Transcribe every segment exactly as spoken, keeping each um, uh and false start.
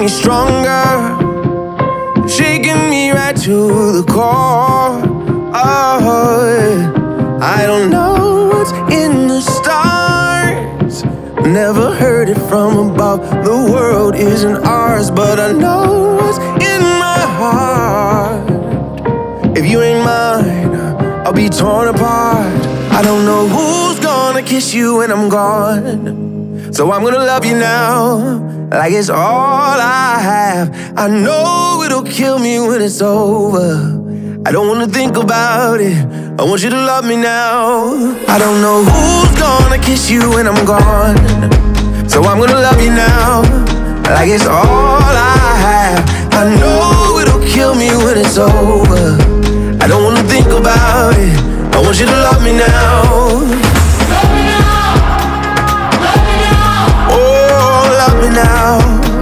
me stronger, shaking me right to the core. Oh, I don't know what's in the stars, never heard it from above. The world isn't ours, but I know what's in my heart. If you ain't mine, I'll be torn apart. I don't know who's gonna kiss you when I'm gone, so I'm gonna love you now, like it's all I have. I know it'll kill me when it's over. I don't wanna think about it, I want you to love me now. I don't know who's gonna kiss you when I'm gone, so I'm gonna love you now, like it's all I have. I know it'll kill me when it's over. I don't wanna think about it, I want you to love me now. Love me now, love me now. Oh, love me now.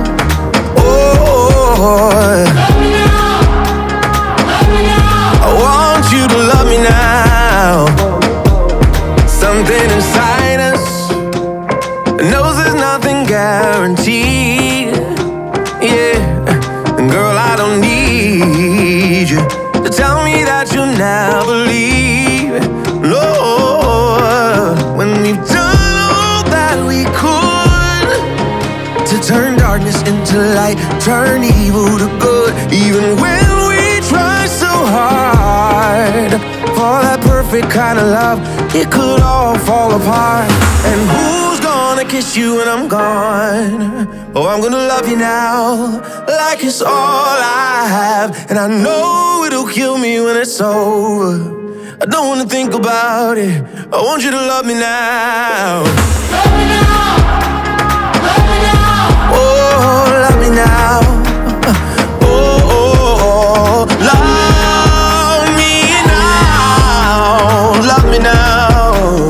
Oh, love me now, love me now. I want you to love me now. Something inside us knows there's nothing guaranteed. Yeah, and girl, I don't need you to tell me that you'll never leave. No, when we've done all that we could to turn darkness into light, turn evil to good, even when we try so hard for that perfect kind of love, it could all fall apart. And who's gonna kiss you when I'm gone? Oh, I'm gonna love you now, like it's all I have. And I know it'll kill me when it's over. I don't wanna think about it, I want you to love me now. Love me now, love me now. Oh, love me now. Oh, oh, oh, love me now. Love me now.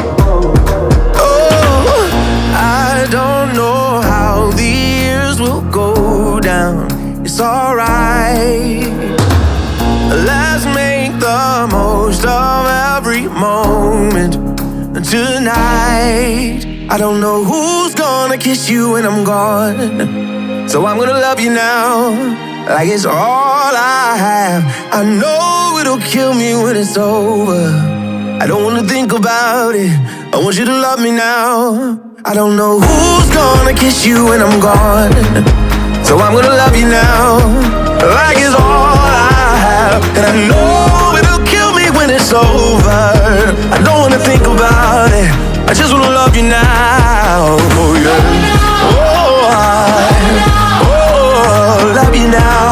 Oh, I don't know how the years will go down. It's alright. Let's make the most of every moment tonight. I don't know who's gonna kiss you when I'm gone, so I'm gonna love you now, like it's all I have. I know it'll kill me when it's over. I don't wanna think about it, I want you to love me now. I don't know who's gonna kiss you when I'm gone, so I'm gonna love you now, like it's all I have. And I know it'll kill me when it's over. I don't wanna think about it, I just wanna love you now. Oh yeah. Oh, I, oh, love you now.